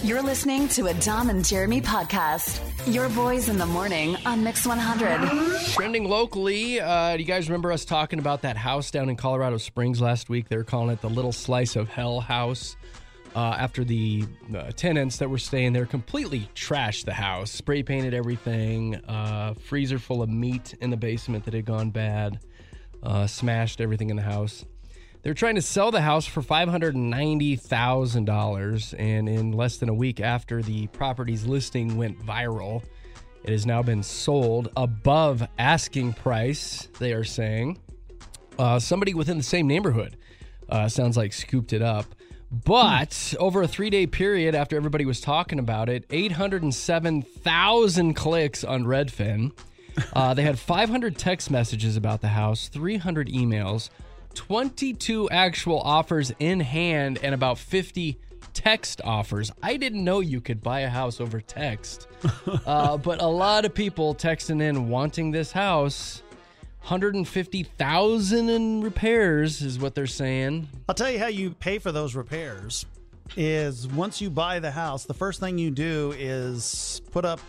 You're listening to a Dom and Jeremy podcast. Your boys in the morning on Mix 100. Trending locally, do you guys remember us talking about that house down in Colorado Springs last week? They were calling it the Little Slice of Hell house. After the tenants that were staying there completely trashed the house, spray painted everything, freezer full of meat in the basement that had gone bad, smashed everything in the house. They're trying to sell the house for $590,000, and in less than a week after the property's listing went viral, it has now been sold above asking price, they are saying. Somebody within the same neighborhood, sounds like, scooped it up. But over a 3-day period after everybody was talking about it, 807,000 clicks on Redfin. They had 500 text messages about the house, 300 emails, 22 actual offers in hand, and about 50 text offers. I didn't know you could buy a house over text. But a lot of people texting in wanting this house. 150,000 in repairs is what they're saying. I'll tell you how you pay for those repairs is once you buy the house, the first thing you do is put up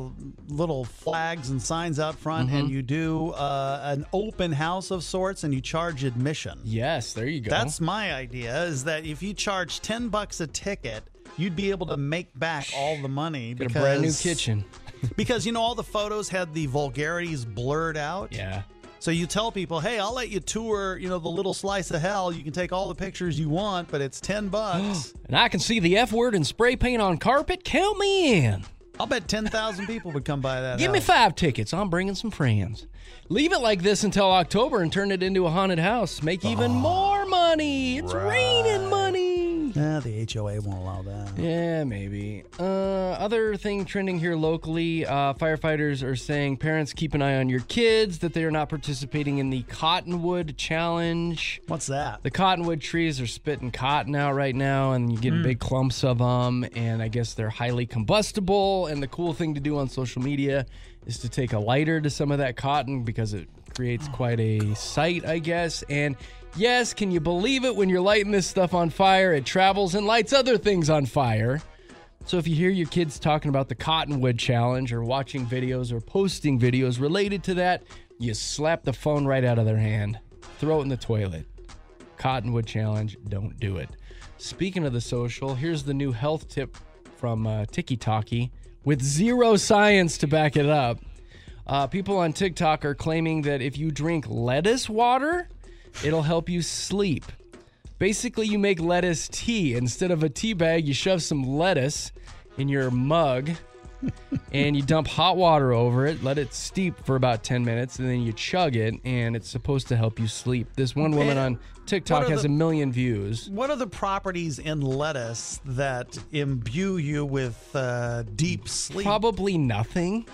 little flags and signs out front, and you do an open house of sorts, and you charge admission. Yes, there you go. That's my idea, is that if you charge $10 a ticket, you'd be able to make back all the money. Get a brand new kitchen. Because, all the photos had the vulgarities blurred out. Yeah. So you tell people, hey, I'll let you tour, the little slice of hell. You can take all the pictures you want, but it's $10. And I can see the F word and spray paint on carpet. Count me in. I'll bet 10,000 people would come by that Give me 5 tickets. I'm bringing some friends. Leave it like this until October and turn it into a haunted house. Make even more money. It's raining money. Yeah, the HOA won't allow that. Yeah, maybe. Other thing trending here locally, firefighters are saying parents keep an eye on your kids, that they are not participating in the Cottonwood Challenge. What's that? The cottonwood trees are spitting cotton out right now, and you get big clumps of them, and I guess they're highly combustible, and the cool thing to do on social media is to take a lighter to some of that cotton because it creates quite a sight, I guess, and yes, can you believe it? When you're lighting this stuff on fire, it travels and lights other things on fire. So if you hear your kids talking about the Cottonwood Challenge or watching videos or posting videos related to that, you slap the phone right out of their hand. Throw it in the toilet. Cottonwood Challenge, don't do it. Speaking of the social, here's the new health tip from Tiki Talkie with zero science to back it up. People on TikTok are claiming that if you drink lettuce water, it'll help you sleep. Basically, you make lettuce tea. Instead of a tea bag, you shove some lettuce in your mug and you dump hot water over it, let it steep for about 10 minutes, and then you chug it, and it's supposed to help you sleep. This one woman on TikTok has 1 million views. What are the properties in lettuce that imbue you with deep sleep? Probably nothing.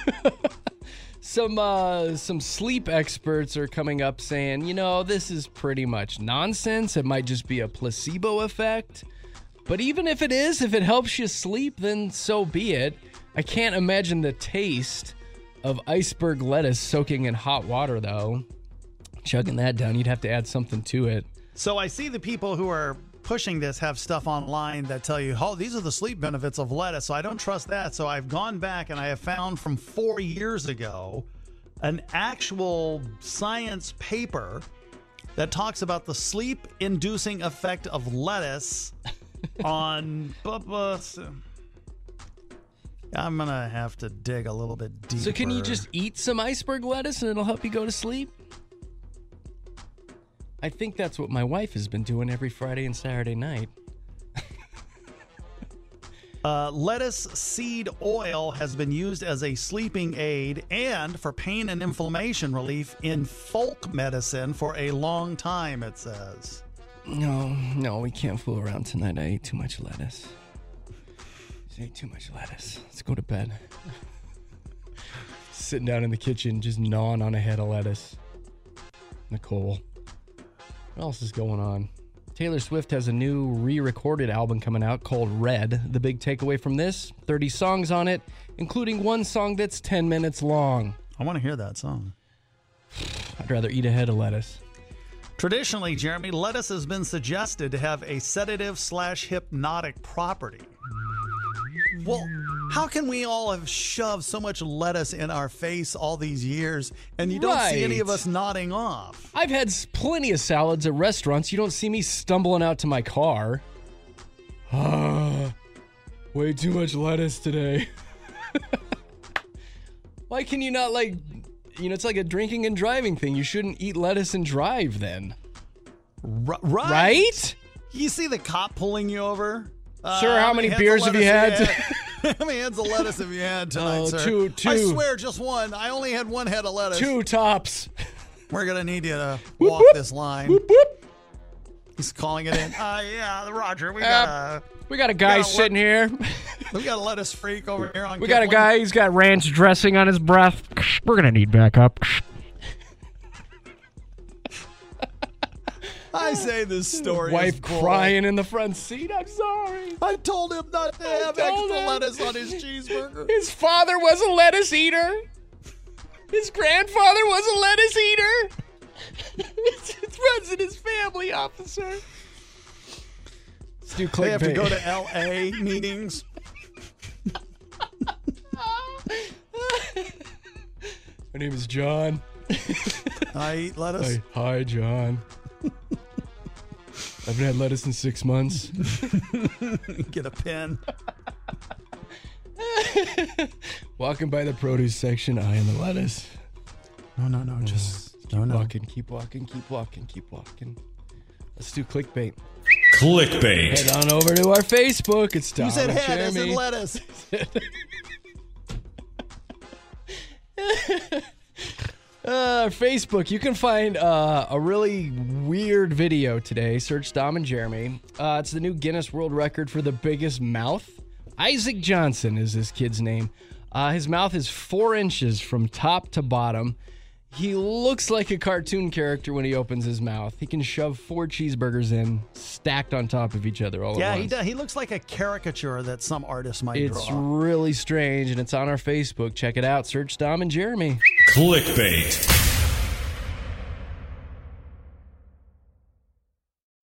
Some sleep experts are coming up saying, this is pretty much nonsense. It might just be a placebo effect. But even if it is, if it helps you sleep, then so be it. I can't imagine the taste of iceberg lettuce soaking in hot water, though. Chugging that down, you'd have to add something to it. So I see the people who are pushing this have stuff online that tell you, these are the sleep benefits of lettuce. So I don't trust that. So I've gone back and I have found from 4 years ago an actual science paper that talks about the sleep-inducing effect of lettuce on... I'm going to have to dig a little bit deeper. So can you just eat some iceberg lettuce and it'll help you go to sleep? I think that's what my wife has been doing every Friday and Saturday night. Lettuce seed oil has been used as a sleeping aid and for pain and inflammation relief in folk medicine for a long time, it says. No, we can't fool around tonight. I ate too much lettuce. I ate too much lettuce. Let's go to bed. Sitting down in the kitchen, just gnawing on a head of lettuce. Nicole. What else is going on? Taylor Swift has a new re-recorded album coming out called Red. The big takeaway from this, 30 songs on it, including one song that's 10 minutes long. I want to hear that song. I'd rather eat a head of lettuce. Traditionally, Jeremy, lettuce has been suggested to have a sedative/hypnotic property. Well, how can we all have shoved so much lettuce in our face all these years and you don't see any of us nodding off? I've had plenty of salads at restaurants. You don't see me stumbling out to my car. Way too much lettuce today. Why can you not, like, it's like a drinking and driving thing. You shouldn't eat lettuce and drive then. Right? You see the cop pulling you over? Sir, how many beers have you had? How many heads of lettuce have you had tonight, sir? Two. I swear, just one. I only had one head of lettuce. 2 tops. We're going to need you to walk this line. Whoop, whoop. He's calling it in. Yeah, Roger, we got a guy sitting here. We got a lettuce freak over here on We got a guy, he's got ranch dressing on his breath. We're going to need backup. I say this story Wife is bull. crying in the front seat. I'm sorry. I told him not to have extra lettuce on his cheeseburger. His father was a lettuce eater. His grandfather was a lettuce eater. It runs in his family, officer. Let's do clickbait. They have to go to L.A. meetings. My name is John. I eat lettuce. Hi, John. I haven't had lettuce in 6 months. Get a pen. Walking by the produce section, eyeing the lettuce. No. Just keep walking. Let's do clickbait. Clickbait. Head on over to our Facebook. It's Tom You said and head as in Jeremy. lettuce. Facebook, you can find a really weird video today. Search Dom and Jeremy. It's the new Guinness World Record for the biggest mouth. Isaac Johnson is this kid's name. His mouth is 4 inches from top to bottom. He looks like a cartoon character when he opens his mouth. He can shove 4 cheeseburgers in, stacked on top of each other all at once. Yeah, he looks like a caricature that some artist might draw. It's really strange, and it's on our Facebook. Check it out. Search Dom and Jeremy. Clickbait.